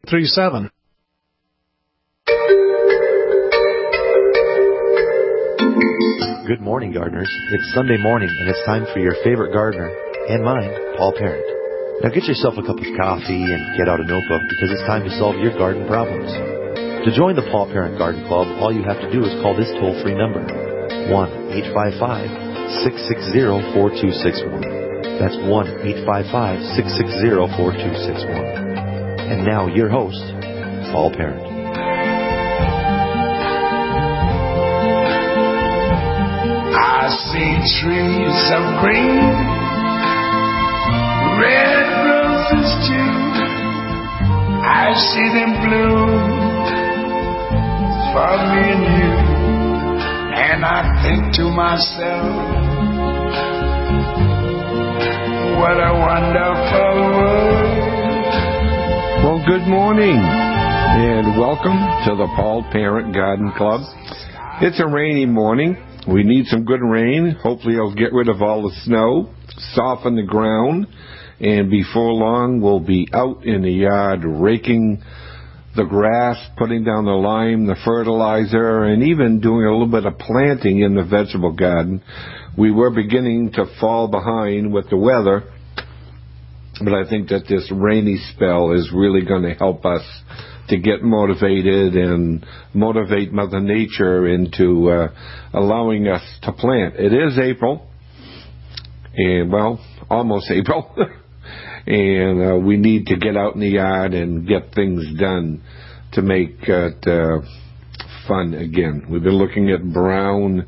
837. Good morning, gardeners. It's Sunday morning, and it's time for your favorite gardener, and mine, Paul Parent. Now get yourself a cup of coffee and get out a notebook, because it's time to solve your garden problems. To join the Paul Parent Garden Club, all you have to do is call this toll-free number, 1-855-660-4261. That's 1-855-660-4261. And now, your host, Paul Parent. I see trees of green, red roses too. I see them bloom for me and you. And I think to myself, what a wonderful world. Well, good morning, and welcome to the Paul Parent Garden Club. It's a rainy morning. We need some good rain. Hopefully it'll get rid of all the snow, soften the ground, and before long we'll be out in the yard raking the grass, putting down the lime, the fertilizer, and even doing a little bit of planting in the vegetable garden. We were beginning to fall behind with the weather, but I think that this rainy spell is really going to help us to get motivated and motivate Mother Nature into allowing us to plant. It is April, and well, almost April, and we need to get out in the yard and get things done to make it fun again. We've been looking at brown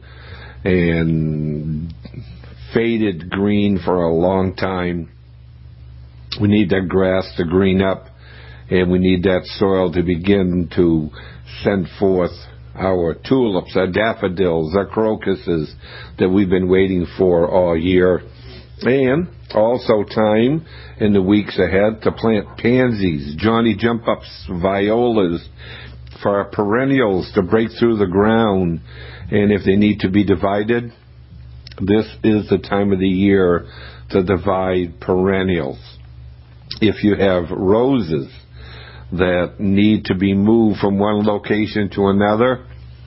and faded green for a long time. We need that grass to green up, and we need that soil to begin to send forth our tulips, our daffodils, our crocuses that we've been waiting for all year. And also time in the weeks ahead to plant pansies, Johnny jump-ups, violas, for our perennials to break through the ground. And if they need to be divided, this is the time of the year to divide perennials. If you have roses that need to be moved from one location to another,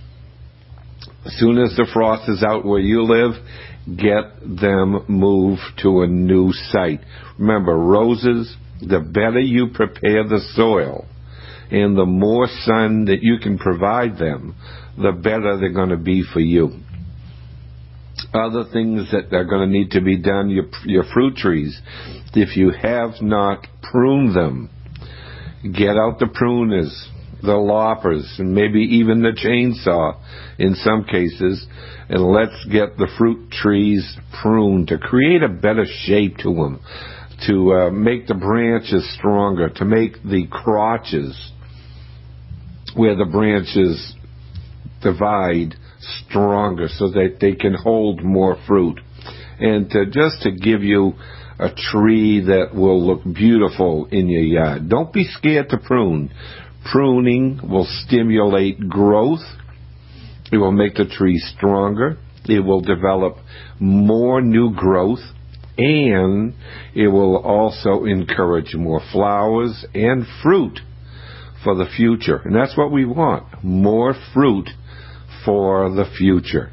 as soon as the frost is out where you live, get them moved to a new site. Remember, roses, the better you prepare the soil and the more sun that you can provide them, the better they're going to be for you. Other things that are going to need to be done, your fruit trees, if you have not pruned them, get out the pruners, the loppers, and maybe even the chainsaw in some cases, and let's get the fruit trees pruned to create a better shape to them, to make the branches stronger, to make the crotches where the branches divide stronger so that they can hold more fruit. And just to give you a tree that will look beautiful in your yard. Don't be scared to prune. Pruning will stimulate growth. It will make the tree stronger. It will develop more new growth. And it will also encourage more flowers and fruit for the future. And that's what we want. More fruit for the future.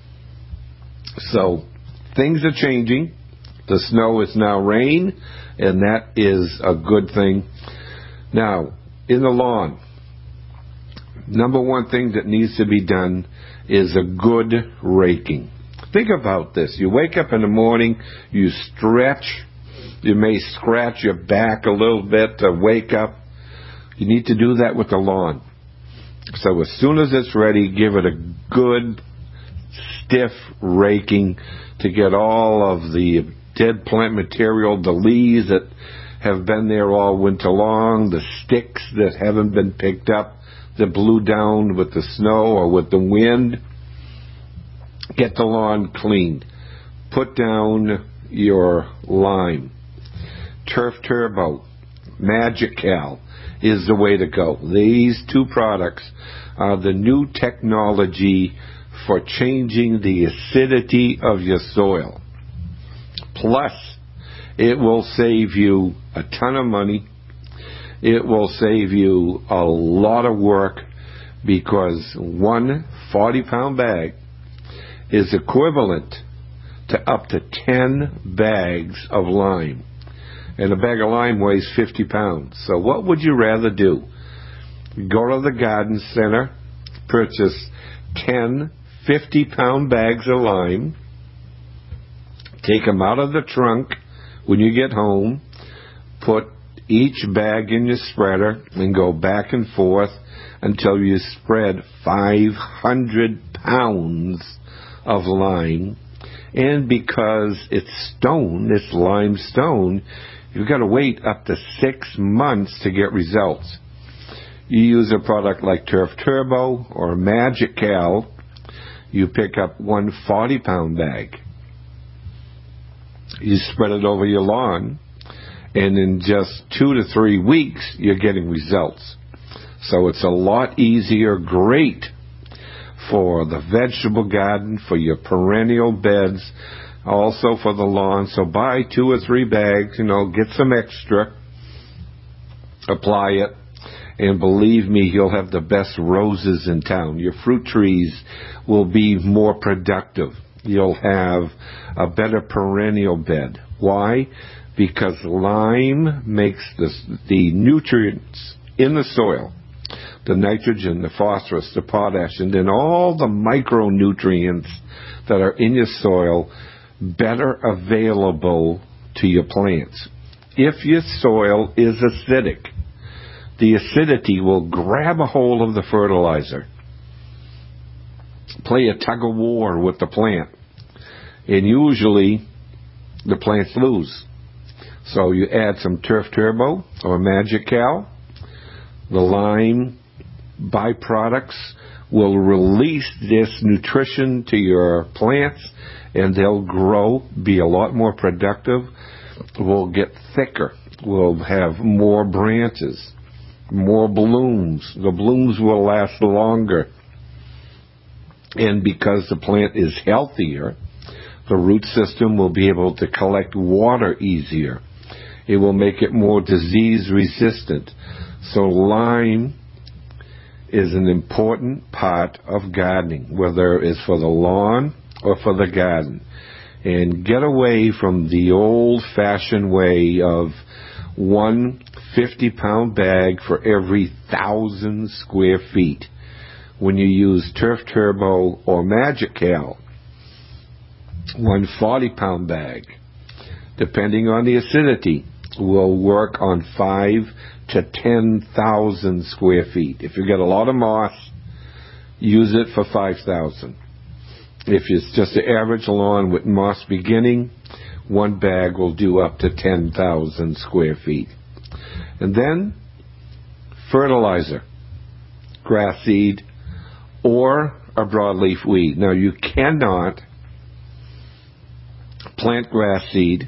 So things are changing. The snow is now rain, and that is a good thing. Now, in the lawn, number one thing that needs to be done is a good raking. Think about this. You wake up in the morning, you stretch, you may scratch your back a little bit to wake up. You need to do that with the lawn. So as soon as it's ready, give it a good, stiff raking to get all of the dead plant material, the leaves that have been there all winter long, the sticks that haven't been picked up, that blew down with the snow or with the wind. Get the lawn cleaned. Put down your lime. Turf Turbo, Magical is the way to go. These two products are the new technology for changing the acidity of your soil. Plus, it will save you a ton of money. It will save you a lot of work because one 40-pound bag is equivalent to up to 10 bags of lime. And a bag of lime weighs 50 pounds. So what would you rather do? Go to the garden center, purchase 10 50-pound bags of lime, take them out of the trunk when you get home, put each bag in your spreader, and go back and forth until you spread 500 pounds of lime. And because it's stone, it's limestone, you've got to wait up to 6 months to get results. You use a product like Turf Turbo or Magic Cal, you pick up one 40-pound bag. You spread it over your lawn, and in just 2 to 3 weeks, you're getting results. So it's a lot easier, great for the vegetable garden, for your perennial beds, also for the lawn. So buy 2 or 3 bags, get some extra, apply it, and believe me, you'll have the best roses in town. Your fruit trees will be more productive. You'll have a better perennial bed. Why? Because lime makes the nutrients in the soil, the nitrogen, the phosphorus, the potash, and then all the micronutrients that are in your soil better available to your plants. If your soil is acidic, the acidity will grab a hold of the fertilizer, play a tug of war with the plant, and usually the plants lose. So you add some Turf Turbo or Magic Cal, the lime byproducts will release this nutrition to your plants, and they'll grow, be a lot more productive, will get thicker, will have more branches, more blooms. The blooms will last longer. And because the plant is healthier, the root system will be able to collect water easier. It will make it more disease resistant. So lime is an important part of gardening, whether it's for the lawn or for the garden. And get away from the old-fashioned way of one 50-pound bag for every 1,000 square feet. When you use Turf Turbo or Magic Cal, one 40-pound bag, depending on the acidity, will work on 5,000 to 10,000 square feet. If you get a lot of moss, use it for 5,000. If it's just an average lawn with moss beginning, one bag will do up to 10,000 square feet. And then fertilizer, grass seed, or a broadleaf weed. Now, you cannot plant grass seed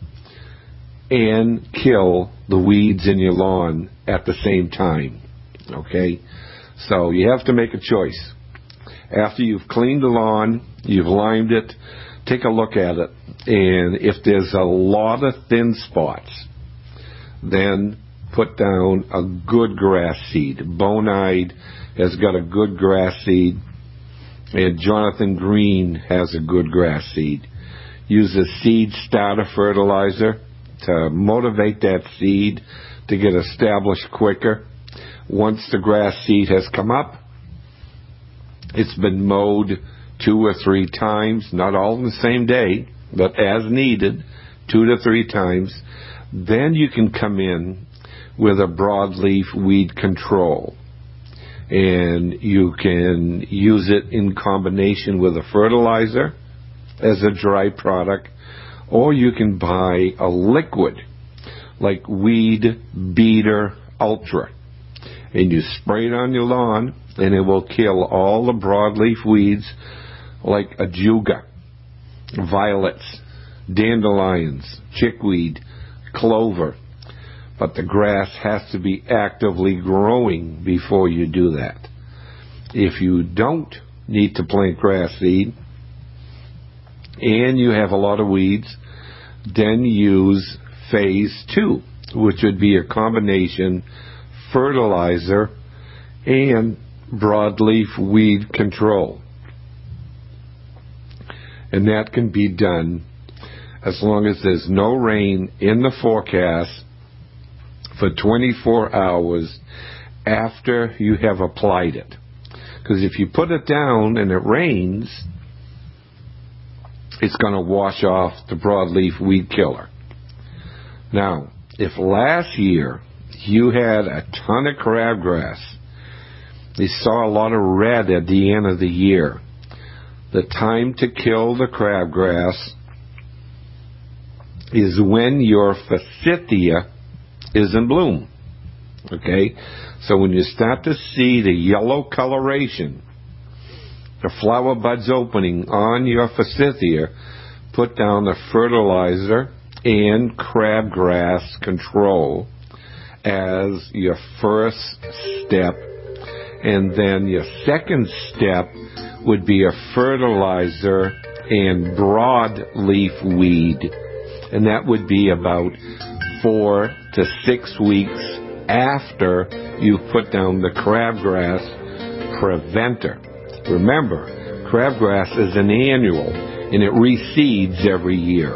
and kill the weeds in your lawn at the same time. Okay? So you have to make a choice. After you've cleaned the lawn, you've limed it, take a look at it, and if there's a lot of thin spots, then put down a good grass seed. Bonide has got a good grass seed, and Jonathan Green has a good grass seed. Use a seed starter fertilizer to motivate that seed to get established quicker. Once the grass seed has come up, it's been mowed 2 or 3 times, not all in the same day, but as needed, 2 to 3 times. Then you can come in with a broadleaf weed control. And you can use it in combination with a fertilizer as a dry product, or you can buy a liquid like Weed Beater Ultra, and you spray it on your lawn, and it will kill all the broadleaf weeds like ajuga, violets, dandelions, chickweed, clover. But the grass has to be actively growing before you do that. If you don't need to plant grass seed and you have a lot of weeds, then use phase 2. which would be a combination fertilizer and broadleaf weed control. And that can be done as long as there's no rain in the forecast for 24 hours after you have applied it. Because if you put it down and it rains, it's going to wash off the broadleaf weed killer. Now, if last year you had a ton of crabgrass, you saw a lot of red at the end of the year, the time to kill the crabgrass is when your forsythia is in bloom. Okay? So when you start to see the yellow coloration, the flower buds opening on your forsythia, put down the fertilizer and crabgrass control as your first step. And then your second step would be a fertilizer and broadleaf weed. And that would be about 4 to 6 weeks after you put down the crabgrass preventer. Remember, crabgrass is an annual, and it reseeds every year.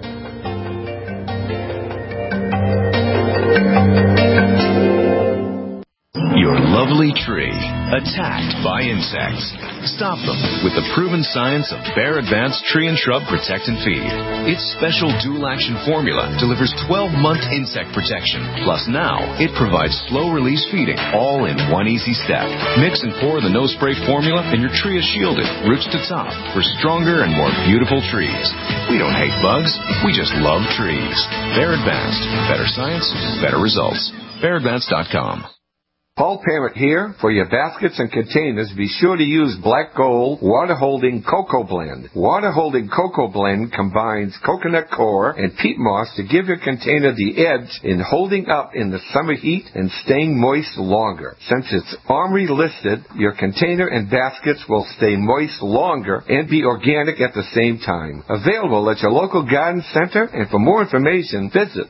Your lovely tree, attacked by insects. Stop them with the proven science of Bayer Advanced Tree and Shrub Protect and Feed. Its special dual-action formula delivers 12-month insect protection. Plus now, it provides slow-release feeding, all in one easy step. Mix and pour the no-spray formula, and your tree is shielded, roots to top, for stronger and more beautiful trees. We don't hate bugs, we just love trees. Bayer Advanced. Better science, better results. BayerAdvanced.com. Paul Parent here. For your baskets and containers, be sure to use Black Gold Water-Holding Cocoa Blend. Water-Holding Cocoa Blend combines coconut coir and peat moss to give your container the edge in holding up in the summer heat and staying moist longer. Since it's OMRI listed, your container and baskets will stay moist longer and be organic at the same time. Available at your local garden center, and for more information, visit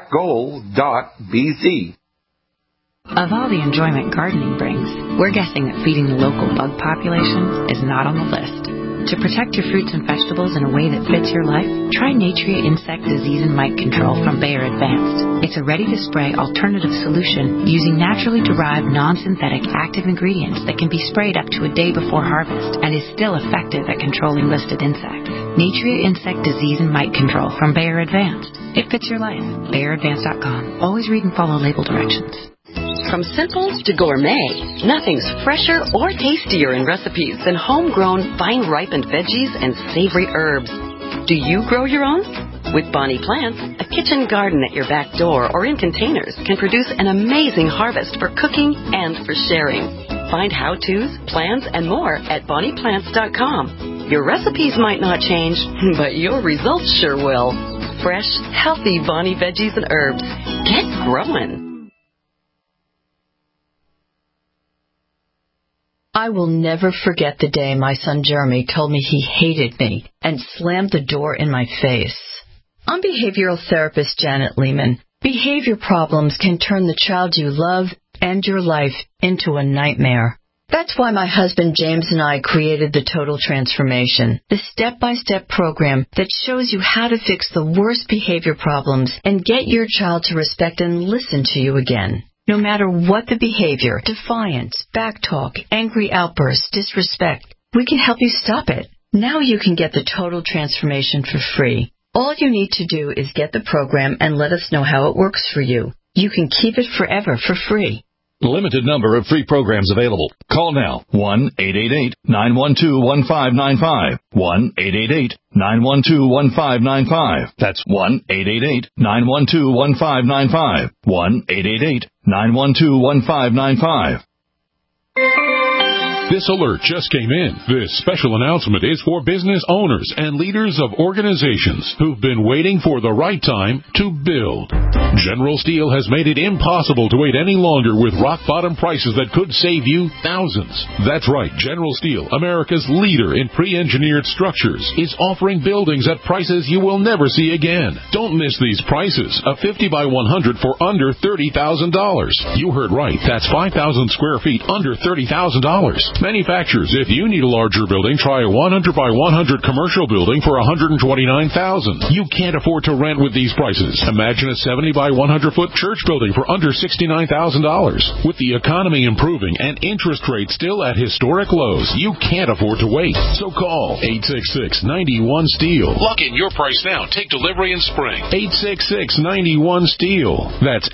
blackgold.bz. Of all the enjoyment gardening brings, we're guessing that feeding the local bug population is not on the list. To protect your fruits and vegetables in a way that fits your life, try Natria Insect Disease and Mite Control from Bayer Advanced. It's a ready-to-spray alternative solution using naturally derived non-synthetic active ingredients that can be sprayed up to a day before harvest and is still effective at controlling listed insects. Natria Insect Disease and Mite Control from Bayer Advanced. It fits your life. BayerAdvanced.com. Always read and follow label directions. From simple to gourmet, nothing's fresher or tastier in recipes than homegrown, vine-ripened veggies and savory herbs. Do you grow your own? With Bonnie Plants, a kitchen garden at your back door or in containers can produce an amazing harvest for cooking and for sharing. Find how-tos, plans, and more at BonniePlants.com. Your recipes might not change, but your results sure will. Fresh, healthy Bonnie veggies and herbs. Get growing. I will never forget the day my son Jeremy told me he hated me and slammed the door in my face. I'm behavioral therapist Janet Lehman. Behavior problems can turn the child you love and your life into a nightmare. That's why my husband James and I created the Total Transformation, the step-by-step program that shows you how to fix the worst behavior problems and get your child to respect and listen to you again. No matter what the behavior, defiance, backtalk, angry outbursts, disrespect, we can help you stop it. Now you can get the Total Transformation for free. All you need to do is get the program and let us know how it works for you. You can keep it forever for free. Limited number of free programs available. Call now. 1-888-912-1595. 1-888-912-1595. That's 1-888-912-1595. 1-888-912-1595. This alert just came in. This special announcement is for business owners and leaders of organizations who've been waiting for the right time to build. General Steel has made it impossible to wait any longer with rock-bottom prices that could save you thousands. That's right, General Steel, America's leader in pre-engineered structures, is offering buildings at prices you will never see again. Don't miss these prices. A 50 by 100 for under $30,000. You heard right. That's 5,000 square feet under $30,000. Manufacturers, if you need a larger building, try a 100 by 100 commercial building for $129,000. You can't afford to rent with these prices. Imagine a 70 by 100 foot church building for under $69,000. With the economy improving and interest rates still at historic lows, you can't afford to wait. So call 866-91-STEEL. Lock in your price now. Take delivery in spring. 866-91-STEEL. That's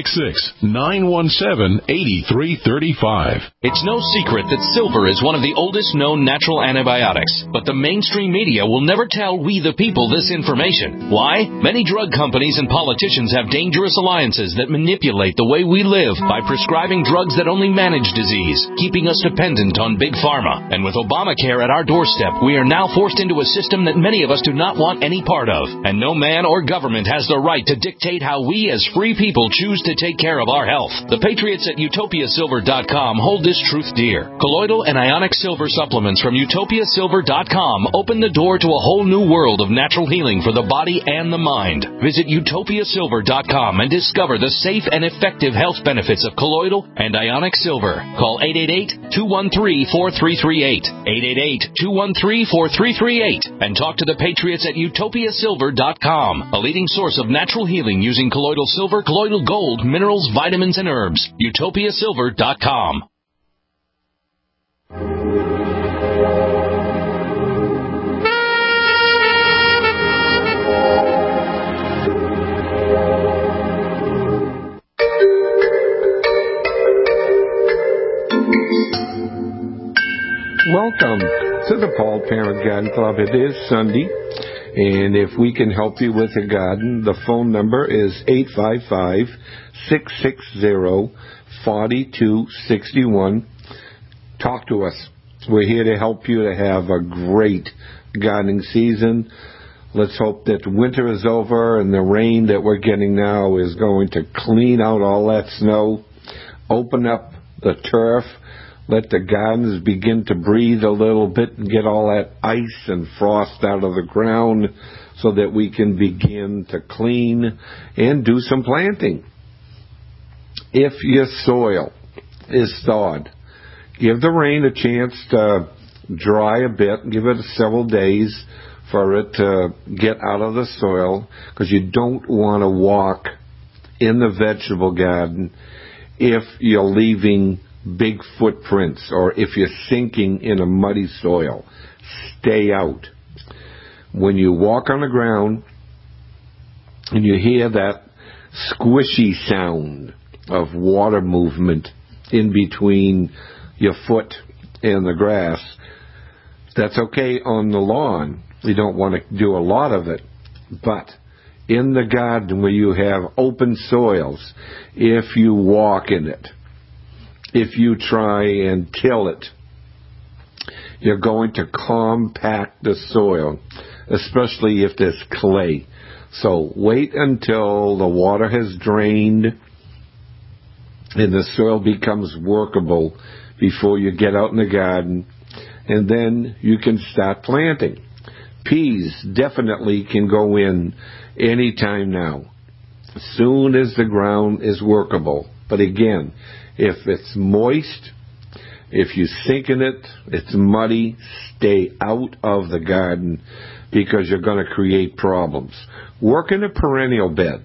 866-917-8335. It's no secret that silver is one of the oldest known natural antibiotics, but the mainstream media will never tell we the people this information. Why? Many drug companies and politicians have dangerous alliances that manipulate the way we live by prescribing drugs that only manage disease, keeping us dependent on big pharma. And with Obamacare at our doorstep, we are now forced into a system that many of us do not want any part of. And no man or government has the right to dictate how we as free people choose to take care of our health. The patriots at UtopiaSilver.com hold this truth dear. Colloidal and ionic silver supplements from UtopiaSilver.com open the door to a whole new world of natural healing for the body and the mind. Visit UtopiaSilver.com and discover the safe and effective health benefits of colloidal and ionic silver. Call 888-213-4338. 888-213-4338. And talk to the patriots at UtopiaSilver.com, a leading source of natural healing using colloidal silver, colloidal gold, minerals, vitamins, and herbs. UtopiaSilver.com. Welcome to the Paul Parent Garden Club. It is Sunday, and if we can help you with a garden, the phone number is 855-660-4261. Talk to us. We're here to help you to have a great gardening season. Let's hope that winter is over and the rain that we're getting now is going to clean out all that snow, open up the turf, let the gardens begin to breathe a little bit and get all that ice and frost out of the ground so that we can begin to clean and do some planting. If your soil is thawed, give the rain a chance to dry a bit. Give it several days for it to get out of the soil, because you don't want to walk in the vegetable garden if you're leaving big footprints or if you're sinking in a muddy soil. Stay out. When you walk on the ground and you hear that squishy sound of water movement in between your foot and the grass, that's okay on the lawn. You don't want to do a lot of it. But in the garden where you have open soils, if you walk in it, if you try and till it, you're going to compact the soil, especially if there's clay. So wait until the water has drained and the soil becomes workable before you get out in the garden, and then you can start planting. Peas definitely can go in any time now, as soon as the ground is workable. But again, if it's moist, if you sink in it, it's muddy, stay out of the garden because you're going to create problems. Work in a perennial bed.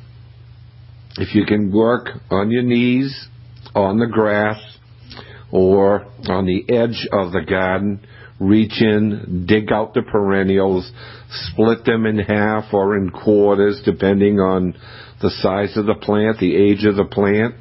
If you can work on your knees, on the grass, or on the edge of the garden, reach in, dig out the perennials, split them in half or in quarters, depending on the size of the plant, the age of the plant.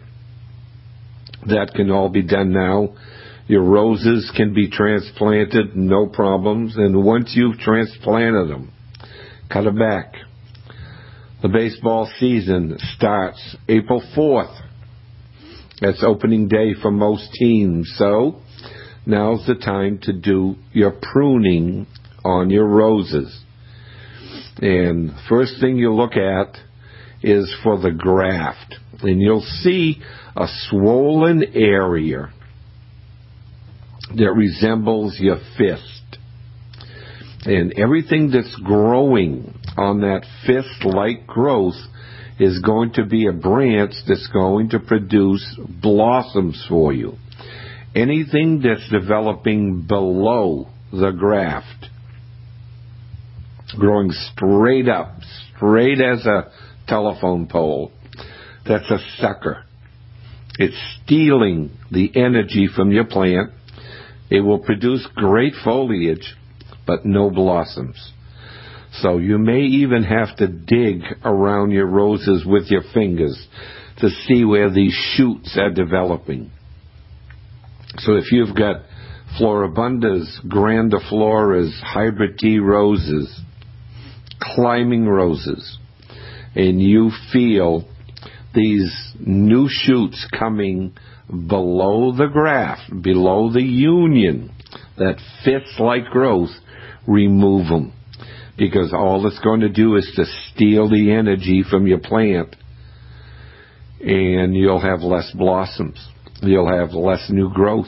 That can all be done now. Your roses can be transplanted, no problems. And once you've transplanted them, cut them back. The baseball season starts April 4th. That's opening day for most teams. So now's the time to do your pruning on your roses. And first thing you look at is for the graft. And you'll see a swollen area that resembles your fist. And everything that's growing on that fist-like growth is going to be a branch that's going to produce blossoms for you. Anything that's developing below the graft, growing straight up, straight as a telephone pole, that's a sucker. It's stealing the energy from your plant. It will produce great foliage, but no blossoms. So you may even have to dig around your roses with your fingers to see where these shoots are developing. So if you've got Floribundas, grandifloras, hybrid tea roses, climbing roses, and you feel these new shoots coming below the graft, below the union, that fist-like growth, remove them. Because all it's going to do is to steal the energy from your plant, and you'll have less blossoms. You'll have less new growth.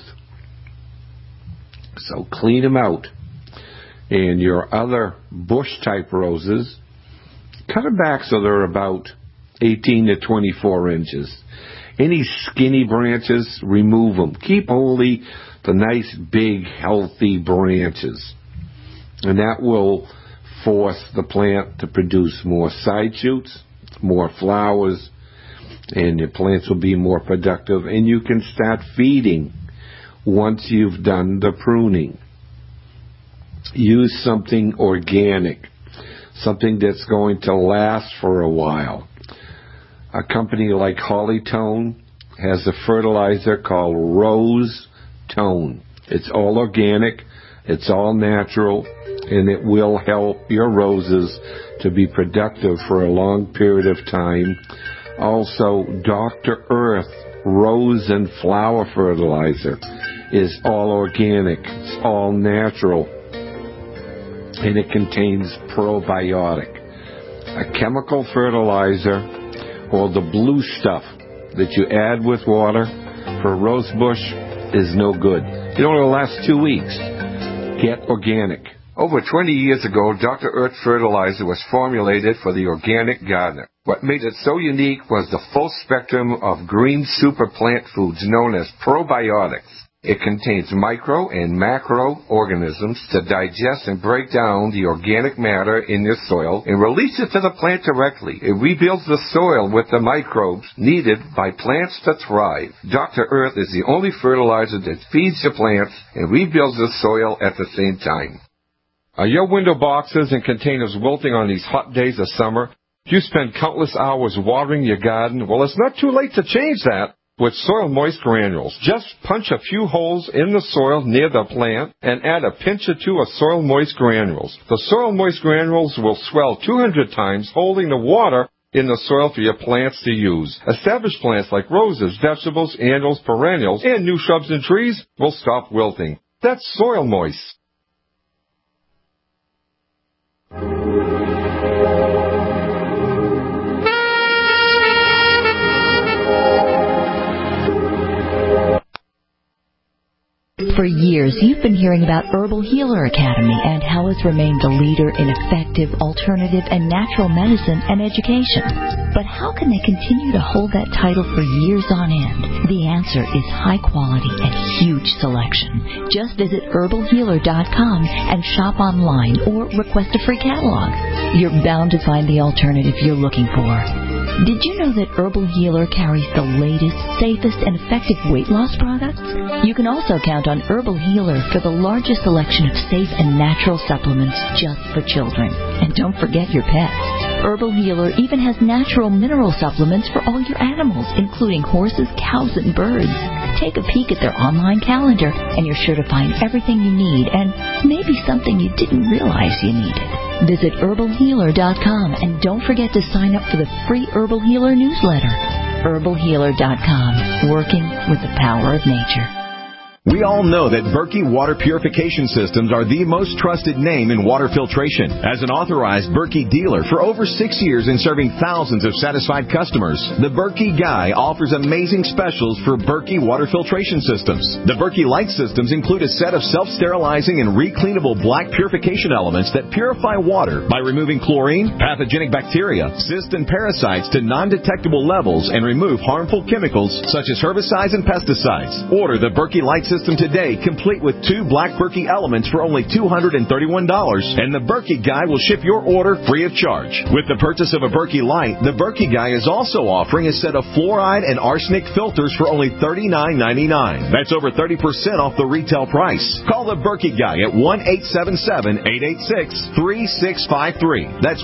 So clean them out. And your other bush-type roses, cut them back so they're about 18 to 24 inches. Any skinny branches, remove them. Keep only the nice, big, healthy branches. And that will force the plant to produce more side shoots, more flowers, and your plants will be more productive. And you can start feeding once you've done the pruning. Use something organic, something that's going to last for a while. A company like Hollytone has a fertilizer called Rose Tone. It's all organic, it's all natural, and it will help your roses to be productive for a long period of time. Also, Dr. Earth Rose and Flower Fertilizer is all organic, it's all natural, and it contains probiotic. A chemical fertilizer or the blue stuff that you add with water for a rose bush is no good. It only lasts 2 weeks. Get organic. Over 20 years ago, Dr. Earth Fertilizer was formulated for the organic gardener. What made it so unique was the full spectrum of green super plant foods known as probiotics. It contains micro and macro organisms to digest and break down the organic matter in your soil and release it to the plant directly. It rebuilds the soil with the microbes needed by plants to thrive. Dr. Earth is the only fertilizer that feeds your plants and rebuilds the soil at the same time. Are your window boxes and containers wilting on these hot days of summer? Do you spend countless hours watering your garden? Well, it's not too late to change that with Soil Moist Granules. Just punch a few holes in the soil near the plant and add a pinch or two of Soil Moist Granules. The Soil Moist Granules will swell 200 times, holding the water in the soil for your plants to use. Established plants like roses, vegetables, annuals, perennials, and new shrubs and trees will stop wilting. That's Soil Moist. For years, you've been hearing about Herbal Healer Academy and how it's remained the leader in effective, alternative, and natural medicine and education. But how can they continue to hold that title for years on end? The answer is high quality and huge selection. Just visit herbalhealer.com and shop online or request a free catalog. You're bound to find the alternative you're looking for. Did you know that Herbal Healer carries the latest, safest, and effective weight loss products? You can also count on Herbal Healer for the largest selection of safe and natural supplements just for children. And don't forget your pets. Herbal Healer even has natural mineral supplements for all your animals, including horses, cows, and birds. Take a peek at their online calendar, and you're sure to find everything you need and maybe something you didn't realize you needed. Visit herbalhealer.com and don't forget to sign up for the free Herbal Healer newsletter. herbalhealer.com, working with the power of nature. We all know that Berkey Water Purification Systems are the most trusted name in water filtration. As an authorized Berkey dealer for over 6 years and serving thousands of satisfied customers, the Berkey Guy offers amazing specials for Berkey Water Filtration Systems. The Berkey Light Systems include a set of self-sterilizing and recleanable black purification elements that purify water by removing chlorine, pathogenic bacteria, cysts, and parasites to non-detectable levels and remove harmful chemicals such as herbicides and pesticides. Order the Berkey Light System today, complete with 2 black Berkey elements for only $231, and the Berkey Guy will ship your order free of charge. With the purchase of a Berkey Light, the Berkey Guy is also offering a set of fluoride and arsenic filters for only $39.99. That's over 30% off the retail price. Call the Berkey Guy at 1-877-886-3653. That's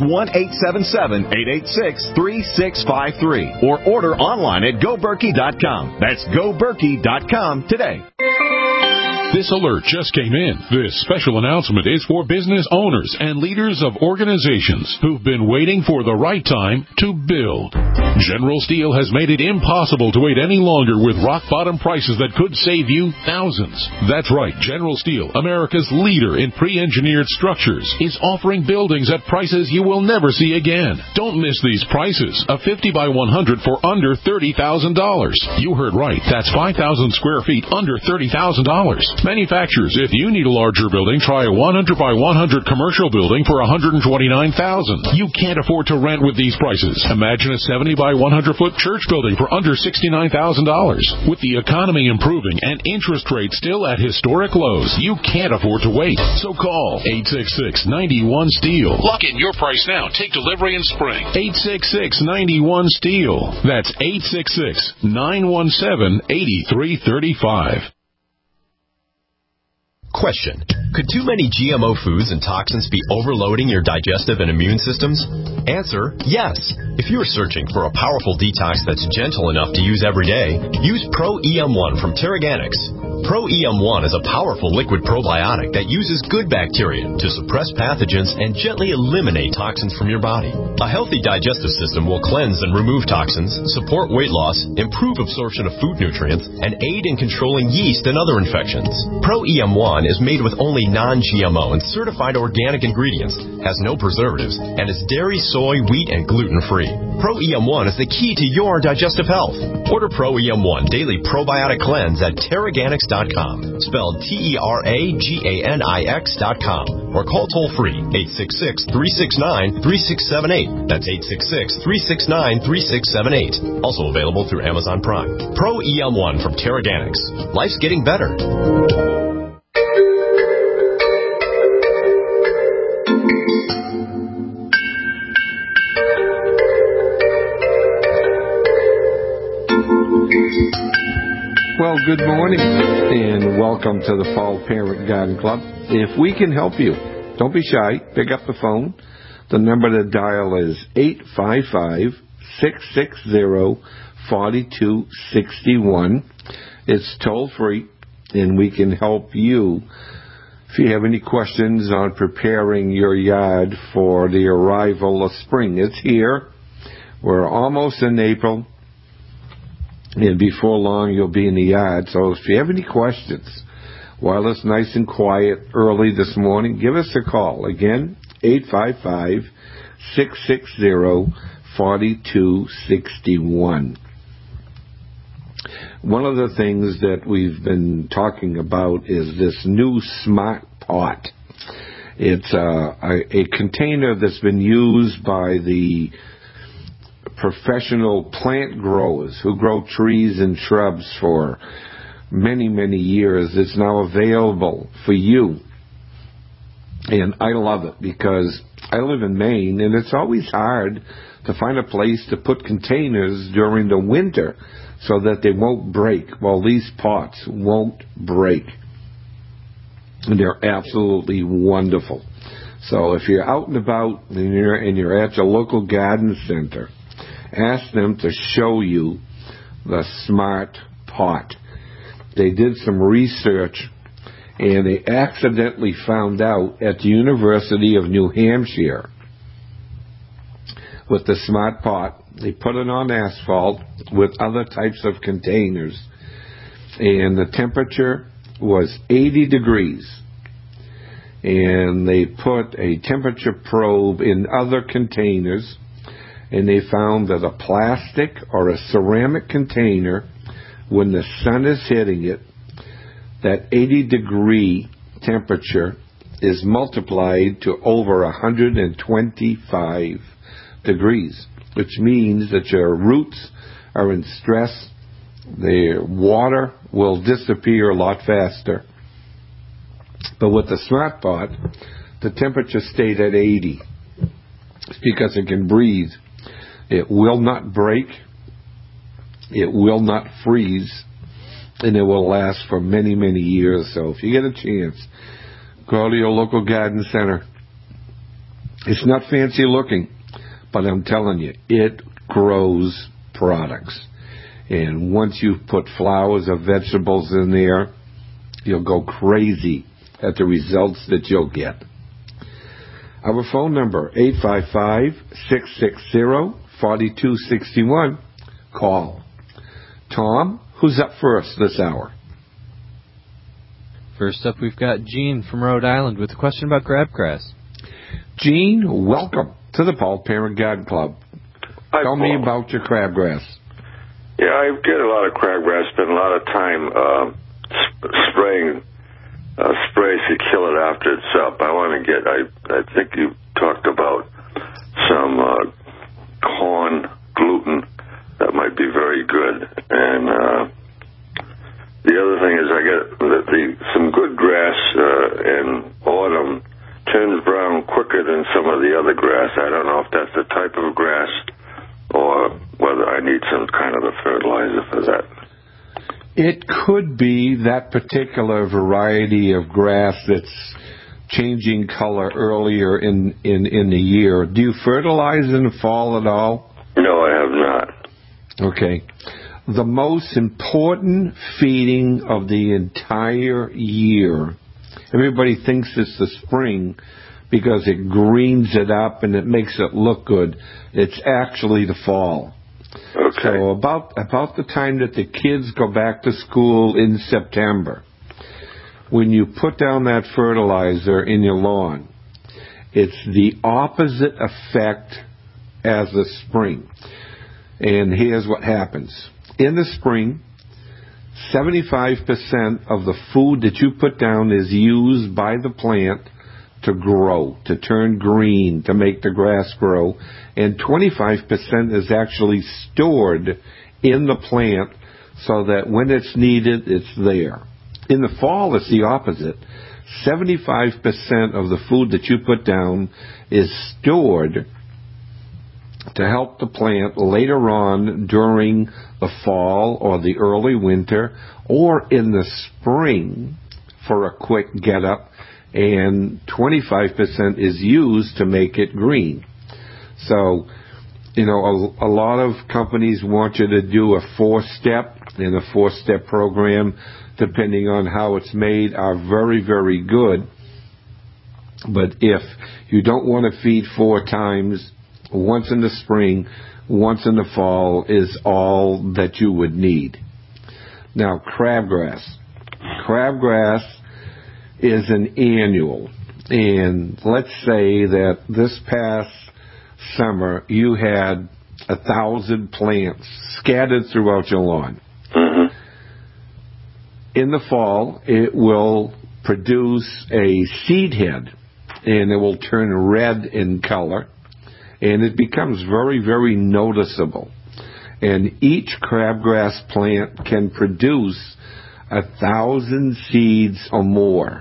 1-877-886-3653. Or order online at GoBerkey.com. That's GoBerkey.com today. This alert just came in. This special announcement is for business owners and leaders of organizations who've been waiting for the right time to build. General Steel has made it impossible to wait any longer with rock-bottom prices that could save you thousands. That's right. General Steel, America's leader in pre-engineered structures, is offering buildings at prices you will never see again. Don't miss these prices. A 50 by 100 for under $30,000. You heard right. That's 5,000 square feet under $30,000. Manufacturers, if you need a larger building, try a 100 by 100 commercial building for $129,000. You can't afford to rent with these prices. Imagine a 70 by 100 foot church building for under $69,000. With the economy improving and interest rates still at historic lows, you can't afford to wait. So call 866-91-STEEL. Lock in your price now. Take delivery in spring. 866-91-STEEL. That's 866-917-8335. Question: could too many GMO foods and toxins be overloading your digestive and immune systems? Answer: yes. If you are searching for a powerful detox that's gentle enough to use every day, use Pro EM1 from Terraganics. Pro EM1 is a powerful liquid probiotic that uses good bacteria to suppress pathogens and gently eliminate toxins from your body. A healthy digestive system will cleanse and remove toxins, support weight loss, improve absorption of food nutrients, and aid in controlling yeast and other infections. Pro EM1 is made with only non-GMO and certified organic ingredients, has no preservatives, and is dairy, soy, wheat, and gluten-free. Pro EM1 is the key to your digestive health. Order Pro EM1 Daily Probiotic Cleanse at Terraganics.com, spelled TerraGanix.com, or call toll-free 866-369-3678. That's 866-369-3678. Also available through Amazon Prime. Pro EM1 from Terraganics. Life's getting better. Well, good morning, and welcome to the Paul Parent Garden Club. If we can help you, don't be shy. Pick up the phone. The number to dial is 855-660-4261. It's toll-free, and we can help you. If you have any questions on preparing your yard for the arrival of spring, it's here. We're almost in April. And before long, you'll be in the yard. So if you have any questions, while it's nice and quiet early this morning, give us a call. Again, 855-660-4261. One of the things that we've been talking about is this new Smart Pot. It's a container that's been used by the professional plant growers who grow trees and shrubs for many, many years. It's now available for you. And I love it because I live in Maine, and it's always hard to find a place to put containers during the winter so that they won't break. Well, these pots won't break. And they're absolutely wonderful. So if you're out and about and you're at your local garden center, ask them to show you the Smart Pot. They did some research, and they accidentally found out at the University of New Hampshire with the Smart Pot, they put it on asphalt with other types of containers, and the temperature was 80 degrees. And they put a temperature probe in other containers, and they found that a plastic or a ceramic container, when the sun is hitting it, that 80-degree temperature is multiplied to over 125 degrees, which means that your roots are in stress. The water will disappear a lot faster. But with the Smart Pot, the temperature stayed at 80. It's because it can breathe. It will not break. It will not freeze. And it will last for many, many years. So if you get a chance, go to your local garden center. It's not fancy looking, but I'm telling you, it grows products. And once you've put flowers or vegetables in there, you'll go crazy at the results that you'll get. Our phone number, 855-660-4261. Call. Tom, who's up first this hour? First up, we've got Gene from Rhode Island with a question about crabgrass. Gene, welcome to the Paul Parent Garden Club. Tell me about your crabgrass. Yeah, I get a lot of crabgrass, spend a lot of time spraying sprays to kill it after it's up. I want to get, I think you talked about some corn gluten. That might be very good. And the other thing is I get some good grass in autumn turns brown quicker than some of the other grass. I don't know if that's the type of grass or whether I need some kind of a fertilizer for that. It could be that particular variety of grass that's changing color earlier in the year. Do you fertilize in the fall at all? No, I have not. Okay. The most important feeding of the entire year, everybody thinks it's the spring because it greens it up and it makes it look good. It's actually the fall. Okay. So about the time that the kids go back to school in September, when you put down that fertilizer in your lawn, it's the opposite effect as the spring. And here's what happens. In the spring, 75% of the food that you put down is used by the plant to grow, to turn green, to make the grass grow, and 25% is actually stored in the plant so that when it's needed, it's there. In the fall, it's the opposite. 75% of the food that you put down is stored to help the plant later on during the fall or the early winter or in the spring for a quick get-up, and 25% is used to make it green. So, a lot of companies want you to do a 4-step, and a 4-step program, depending on how it's made, are very, very good. But if you don't want to feed 4 times, once in the spring, once in the fall is all that you would need. Now, crabgrass. Crabgrass is an annual. And let's say that this past summer you had 1,000 plants scattered throughout your lawn. Mm-hmm. In the fall, it will produce a seed head, and it will turn red in color. And it becomes very, very noticeable. And each crabgrass plant can produce 1,000 seeds or more.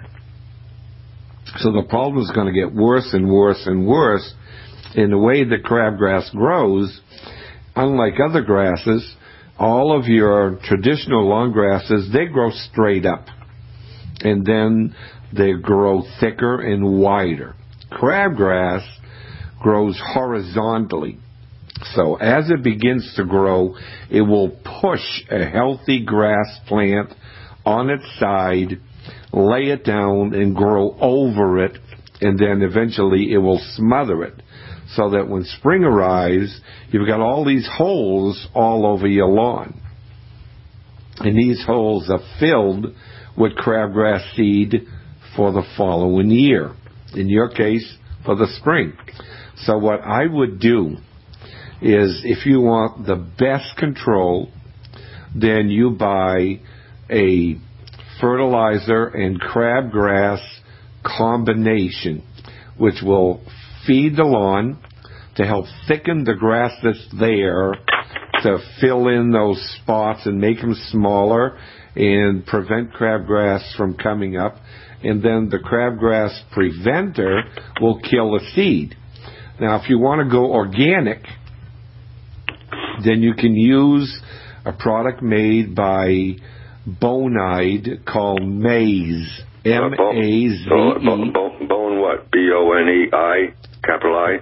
So the problem is going to get worse and worse and worse. In the way that crabgrass grows, unlike other grasses, all of your traditional lawn grasses, they grow straight up. And then they grow thicker and wider. Crabgrass grows horizontally. So as it begins to grow, it will push a healthy grass plant on its side, lay it down, and grow over it, and then eventually it will smother it. So that when spring arrives, you've got all these holes all over your lawn. And these holes are filled with crabgrass seed for the following year. In your case, for the spring. So what I would do is, if you want the best control, then you buy a fertilizer and crabgrass combination, which will feed the lawn to help thicken the grass that's there, to fill in those spots and make them smaller and prevent crabgrass from coming up. And then the crabgrass preventer will kill the seed. Now, if you want to go organic, then you can use a product made by Bonide called Maize. M-A-Z-E. Bone what? B-O-N-E-I, capital I?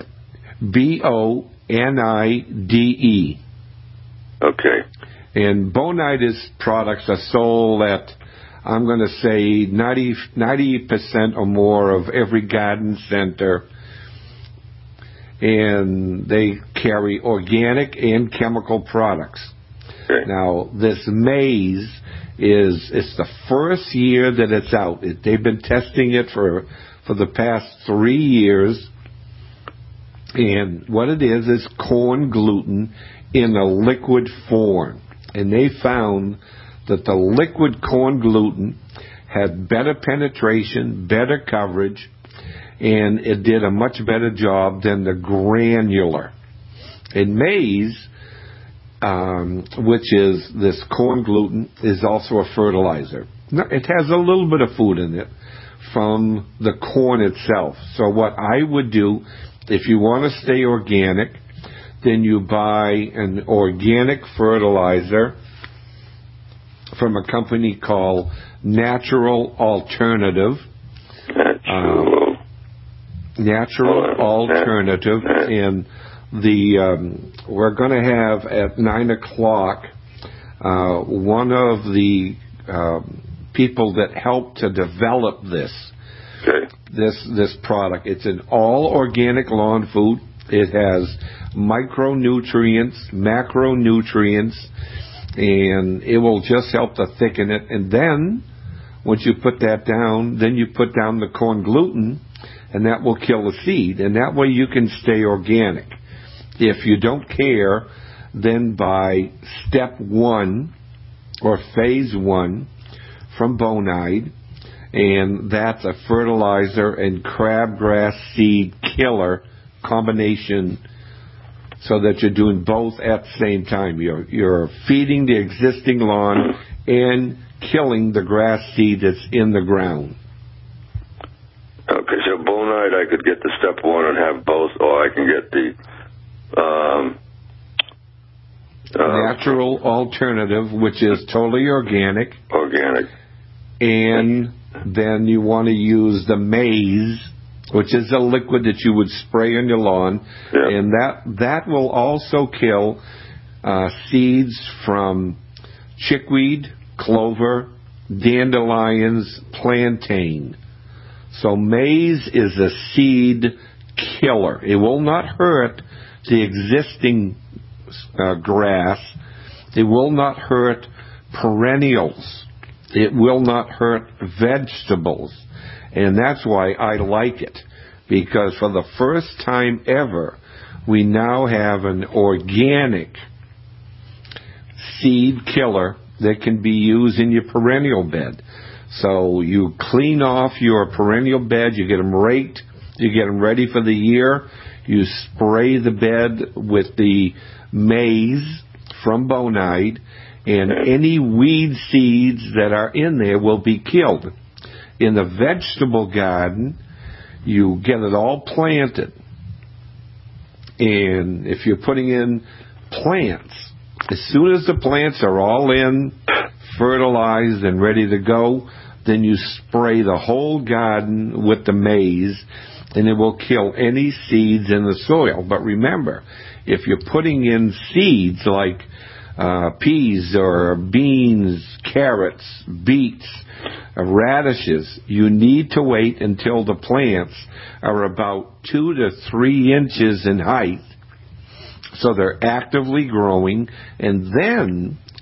B-O-N-I-D-E. Okay. And Bonide products are sold at, I'm going to say, 90% or more of every garden center. And they carry organic and chemical products. Okay. Now, this maize it's the first year that it's out. They've been testing it for the past 3 years. And what it is corn gluten in a liquid form. And they found that the liquid corn gluten had better penetration, better coverage, and it did a much better job than the granular. And maize, which is this corn gluten, is also a fertilizer. Now, it has a little bit of food in it from the corn itself. So what I would do, if you want to stay organic, then you buy an organic fertilizer from a company called Natural Alternative. Natural Alternative. And we're going to have at 9 o'clock one of the people that helped to develop this product. It's an all organic lawn food. It has micronutrients, macronutrients, and it will just help to thicken it. And then once you put that down, then you put down the corn gluten, and that will kill the seed. And that way you can stay organic. If you don't care, then buy step 1 or phase 1 from Bonide, and that's a fertilizer and crabgrass seed killer combination, so that you're doing both at the same time. You're feeding the existing lawn and killing the grass seed that's in the ground. Okay, so Bonide, I could get the step 1 and have both, or I can get the Natural Alternative, which is totally organic. Organic. And then you want to use the maize, which is a liquid that you would spray on your lawn. Yep. And that will also kill seeds from chickweed, clover, dandelions, plantain. So maize is a seed killer. It will not hurt the existing grass. It will not hurt perennials. It will not hurt vegetables. And that's why I like it. Because for the first time ever, we now have an organic seed killer that can be used in your perennial bed. So you clean off your perennial bed, you get them raked, you get them ready for the year, you spray the bed with the maize from Bonide, and any weed seeds that are in there will be killed. In the vegetable garden, you get it all planted. And if you're putting in plants, as soon as the plants are all in, fertilized and ready to go, then you spray the whole garden with the maize, and it will kill any seeds in the soil. But remember, if you're putting in seeds like peas or beans, carrots, beets, radishes, you need to wait until the plants are about 2 to 3 inches in height, so they're actively growing, and then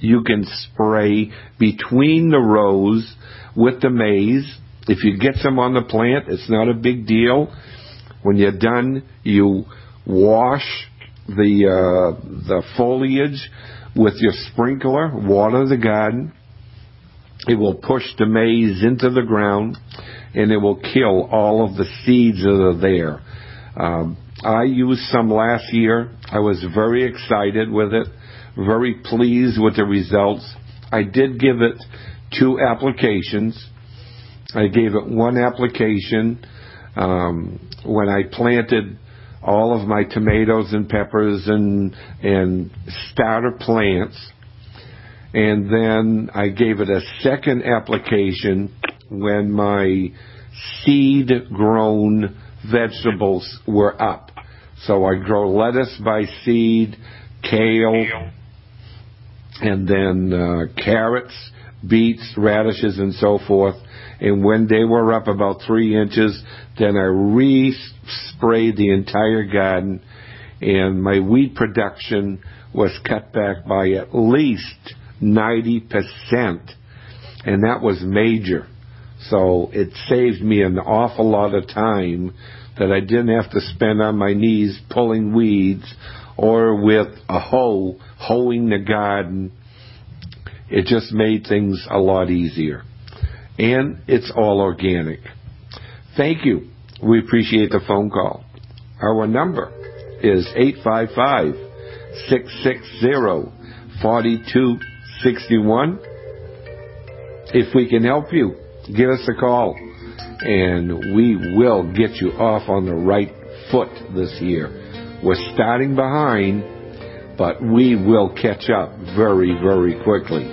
You can spray between the rows with the maize. If you get some on the plant, it's not a big deal. When you're done, you wash the foliage with your sprinkler, water the garden. It will push the maize into the ground, and it will kill all of the seeds that are there. I used some last year. I was very excited with it, very pleased with the results. I did give it 2 applications. I gave it 1 application when I planted all of my tomatoes and peppers and starter plants. And then I gave it a 2nd application when my seed-grown vegetables were up. So I grow lettuce by seed, kale, and then carrots, beets, radishes, and so forth. And when they were up about 3 inches, then I re-sprayed the entire garden, and my weed production was cut back by at least 90%, and that was major. So it saved me an awful lot of time that I didn't have to spend on my knees pulling weeds or with a hoe hoeing the garden. It just made things a lot easier. And it's all organic. Thank you. We appreciate the phone call. Our number is 855-660-4261. If we can help you, give us a call, and we will get you off on the right foot this year. We're starting behind, but we will catch up very, very quickly.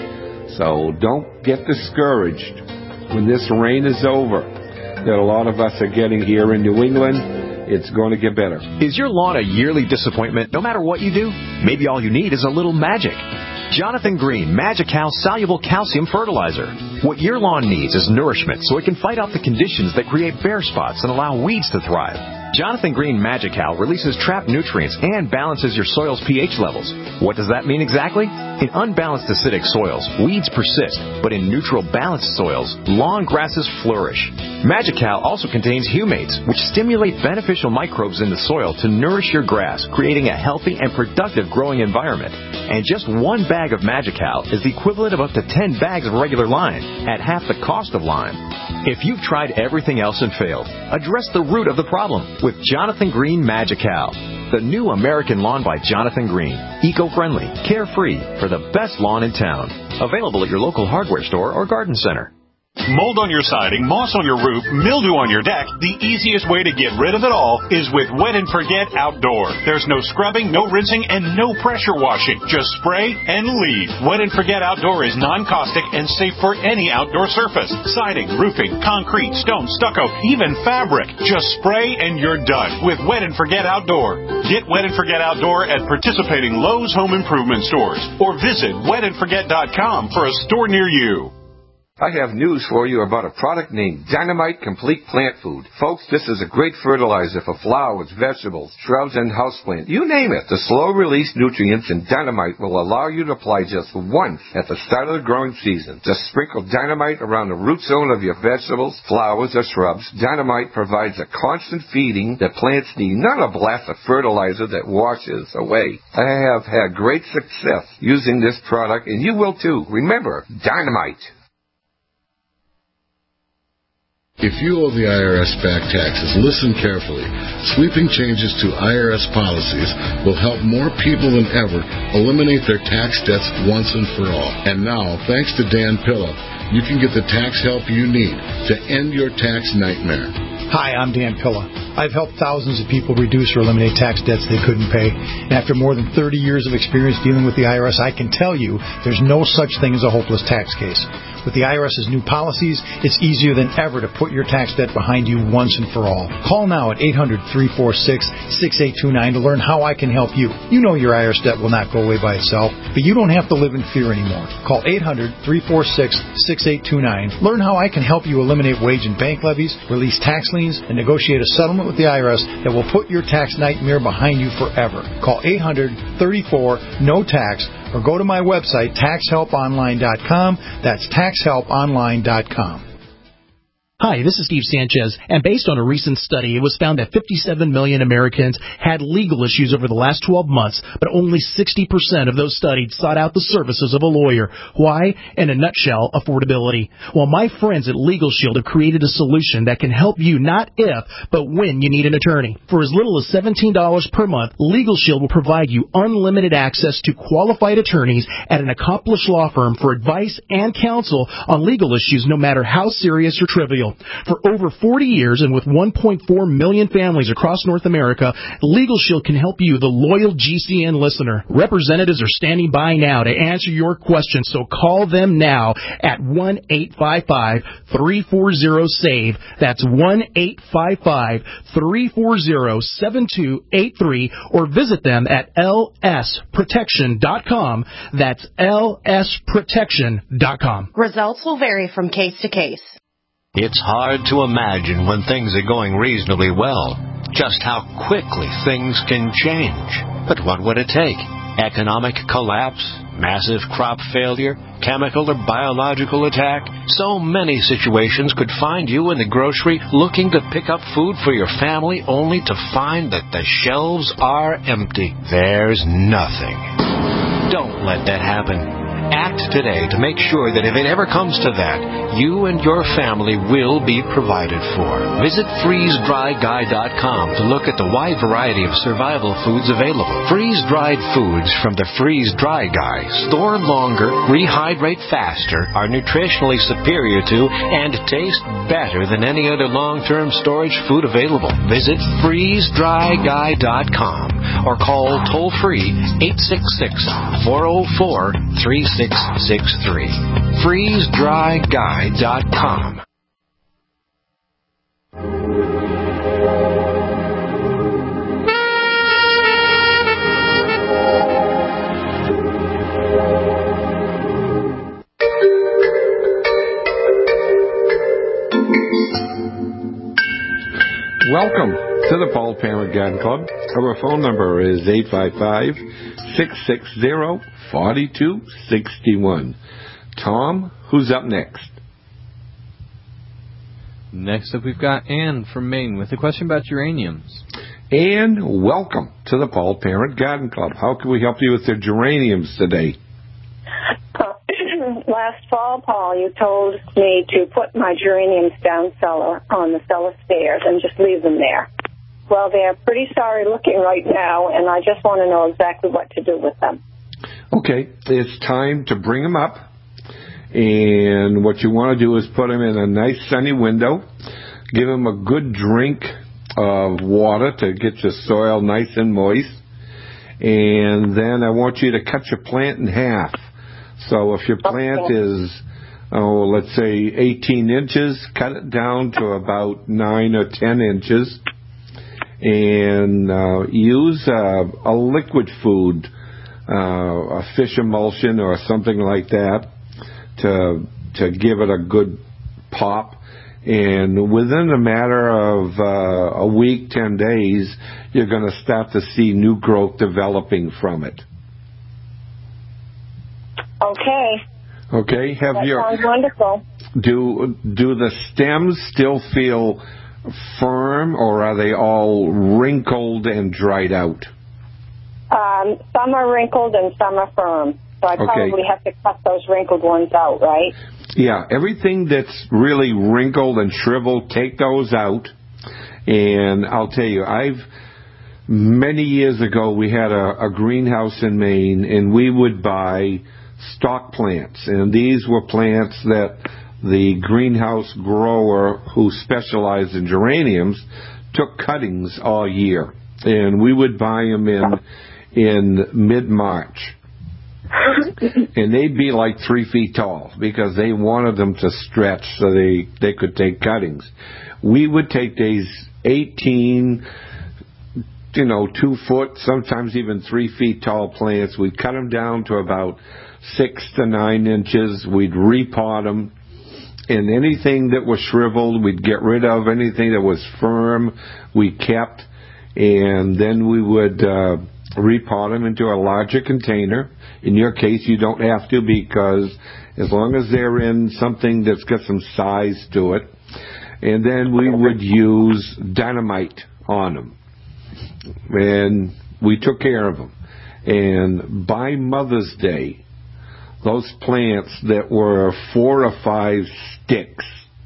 So don't get discouraged. When this rain is over, that a lot of us are getting here in New England, it's going to get better. Is your lawn a yearly disappointment no matter what you do? Maybe all you need is a little magic. Jonathan Green Magical Soluble Calcium Fertilizer. What your lawn needs is nourishment so it can fight off the conditions that create bare spots and allow weeds to thrive. Jonathan Green Magical releases trapped nutrients and balances your soil's pH levels. What does that mean exactly? In unbalanced acidic soils, weeds persist, but in neutral balanced soils, lawn grasses flourish. Magical also contains humates, which stimulate beneficial microbes in the soil to nourish your grass, creating a healthy and productive growing environment. And just 1 bag of Magical is the equivalent of up to 10 bags of regular lime at half the cost of lime. If you've tried everything else and failed, address the root of the problem with Jonathan Green Magical, the new American lawn by Jonathan Green. Eco-friendly, carefree, for the best lawn in town. Available at your local hardware store or garden center. Mold on your siding, moss on your roof, mildew on your deck, the easiest way to get rid of it all is with Wet and Forget Outdoor. There's no scrubbing, no rinsing, and no pressure washing. Just spray and leave. Wet and Forget Outdoor is non-caustic and safe for any outdoor surface. Siding, roofing, concrete, stone, stucco, even fabric. Just spray and you're done with Wet and Forget Outdoor. Get Wet and Forget Outdoor at participating Lowe's Home Improvement stores or visit wetandforget.com for a store near you. I have news for you about a product named Dynamite Complete Plant Food. Folks, this is a great fertilizer for flowers, vegetables, shrubs, and houseplants. You name it. The slow-release nutrients in Dynamite will allow you to apply just once at the start of the growing season. Just sprinkle Dynamite around the root zone of your vegetables, flowers, or shrubs. Dynamite provides a constant feeding that plants need, not a blast of fertilizer that washes away. I have had great success using this product, and you will too. Remember, Dynamite. If you owe the IRS back taxes, listen carefully. Sweeping changes to IRS policies will help more people than ever eliminate their tax debts once and for all. And now, thanks to Dan Pilla, you can get the tax help you need to end your tax nightmare. Hi, I'm Dan Pilla. I've helped thousands of people reduce or eliminate tax debts they couldn't pay. And after more than 30 years of experience dealing with the IRS, I can tell you there's no such thing as a hopeless tax case. With the IRS's new policies, it's easier than ever to put your tax debt behind you once and for all. Call now at 800-346-6829 to learn how I can help you. You know your IRS debt will not go away by itself, but you don't have to live in fear anymore. Call 800-346-6829. Learn how I can help you eliminate wage and bank levies, release tax liens, and negotiate a settlement with the IRS that will put your tax nightmare behind you forever. Call 800-34-NO-TAX or go to my website, taxhelponline.com. That's taxhelponline.com. Hi, this is Steve Sanchez, and based on a recent study, it was found that 57 million Americans had legal issues over the last 12 months, but only 60% of those studied sought out the services of a lawyer. Why? In a nutshell, affordability. Well, my friends at Legal Shield have created a solution that can help you not if, but when you need an attorney. For as little as $17 per month, Legal Shield will provide you unlimited access to qualified attorneys at an accomplished law firm for advice and counsel on legal issues, no matter how serious or trivial. For over 40 years and with 1.4 million families across North America, Legal Shield can help you, the loyal GCN listener. Representatives are standing by now to answer your questions, so call them now at 1-855-340-SAVE. That's 1-855-340-7283, or visit them at lsprotection.com. That's lsprotection.com. Results will vary from case to case. It's hard to imagine when things are going reasonably well, just how quickly things can change. But what would it take? Economic collapse? Massive crop failure? Chemical or biological attack? So many situations could find you in the grocery looking to pick up food for your family only to find that the shelves are empty. There's nothing. Don't let that happen. Act today to make sure that if it ever comes to that, you and your family will be provided for. Visit freezedryguy.com to look at the wide variety of survival foods available. Freeze-dried foods from the Freeze Dry Guy store longer, rehydrate faster, are nutritionally superior to, and taste better than any other long-term storage food available. Visit freezedryguy.com or call toll-free 866-404-3663. freezedryguy.com. Welcome to the Paul Parent Garden Club. Our phone number is 855-660-4261. Tom, who's up next? Next up, we've got Ann from Maine with a question about geraniums. Ann, welcome to the Paul Parent Garden Club. How can we help you with your geraniums today? Last fall, Paul, you told me to put my geraniums down cellar on the cellar stairs and just leave them there. Well, they're pretty sorry looking right now, and I just want to know exactly what to do with them. Okay, it's time to bring them up, and what you want to do is put them in a nice sunny window, give them a good drink of water to get your soil nice and moist, and then I want you to cut your plant in half. So if your plant is, let's say 18 inches, cut it down to about 9 or 10 inches, and use a liquid food, a fish emulsion or something like that, to give it a good pop. And within a matter of a week, 10 days, you're going to start to see new growth developing from it. Okay. Okay. Sounds wonderful. Do the stems still feel firm, or are they all wrinkled and dried out? Some are wrinkled and some are firm. So I probably have to cut those wrinkled ones out, right? Yeah. Everything that's really wrinkled and shriveled, take those out. And I'll tell you, many years ago, we had a greenhouse in Maine, and we would buy stock plants, and these were plants that the greenhouse grower who specialized in geraniums took cuttings all year, and we would buy them in mid-March, and they'd be like 3 feet tall because they wanted them to stretch so they could take cuttings. We would take these 18, 2 foot, sometimes even 3 feet tall plants. We'd cut them down to about 6 to 9 inches. We'd repot them, and anything that was shriveled, we'd get rid of. Anything that was firm, we kept, and then we would repot them into a larger container. In your case, you don't have to, because as long as they're in something that's got some size to it. And then we would use dynamite on them. And we took care of them. And by Mother's Day, those plants that were 4 or 5 sticks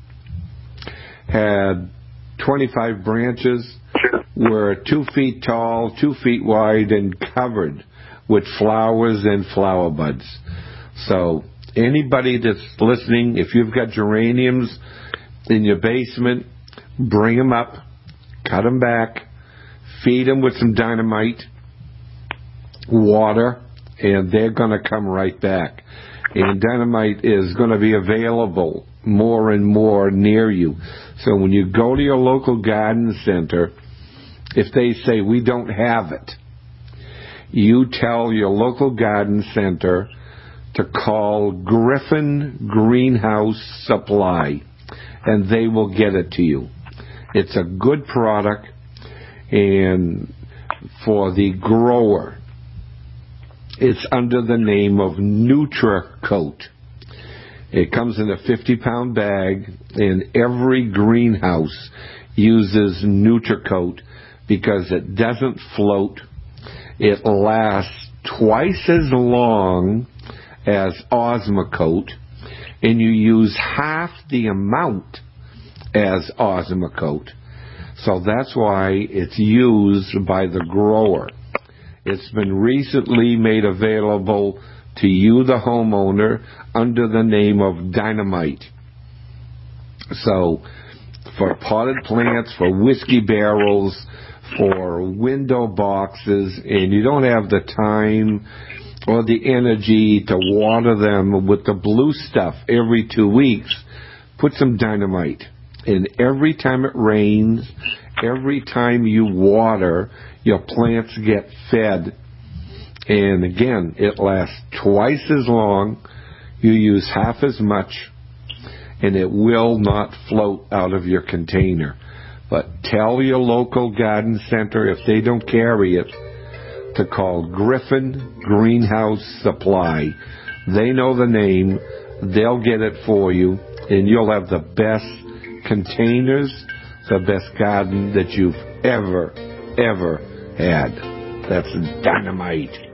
had 25 branches, were 2 feet tall, 2 feet wide, and covered with flowers and flower buds. So anybody that's listening, if you've got geraniums in your basement, bring them up, cut them back, feed them with some dynamite, water, and they're going to come right back. And dynamite is going to be available more and more near you. So when you go to your local garden center, if they say we don't have it, you tell your local garden center to call Griffin Greenhouse Supply, and they will get it to you. It's a good product, and for the grower, it's under the name of NutriCoat. It comes in a 50-pound bag, and every greenhouse uses NutriCoat because it doesn't float. It lasts twice as long as Osmocote, and you use half the amount as Osmocote. So that's why it's used by the grower. It's been recently made available to you, the homeowner, under the name of Dynamite. So for potted plants, for whiskey barrels, for window boxes, and you don't have the time or the energy to water them with the blue stuff every 2 weeks, put some Dynamite. And every time it rains, every time you water, your plants get fed. And again, it lasts twice as long. You use half as much, and it will not float out of your container. But tell your local garden center, if they don't carry it, to call Griffin Greenhouse Supply. They know the name. They'll get it for you, and you'll have the best containers, the best garden that you've ever had. That's Dynamite.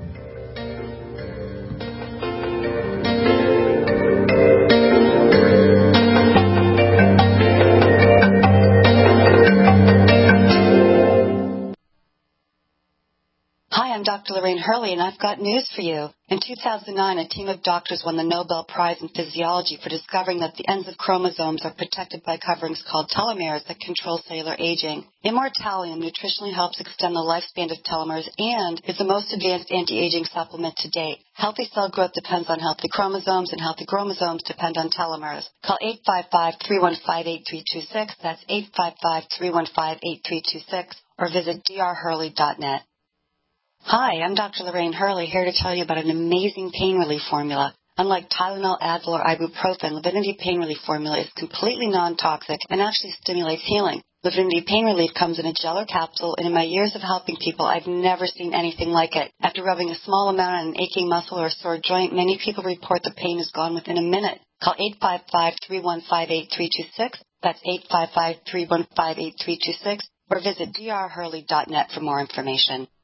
Hi, I'm Dr. Lorraine Hurley, and I've got news for you. In 2009, a team of doctors won the Nobel Prize in Physiology for discovering that the ends of chromosomes are protected by coverings called telomeres that control cellular aging. Immortalium nutritionally helps extend the lifespan of telomeres and is the most advanced anti-aging supplement to date. Healthy cell growth depends on healthy chromosomes, and healthy chromosomes depend on telomeres. Call 855-315-8326. That's 855-315-8326, or visit drhurley.net. Hi, I'm Dr. Lorraine Hurley, here to tell you about an amazing pain relief formula. Unlike Tylenol, Advil, or ibuprofen, Livinity Pain Relief Formula is completely non-toxic and actually stimulates healing. Livinity Pain Relief comes in a gel or capsule, and in my years of helping people, I've never seen anything like it. After rubbing a small amount on an aching muscle or a sore joint, many people report the pain is gone within a minute. Call 855-315-8326. That's 855-315-8326, or visit drhurley.net for more information.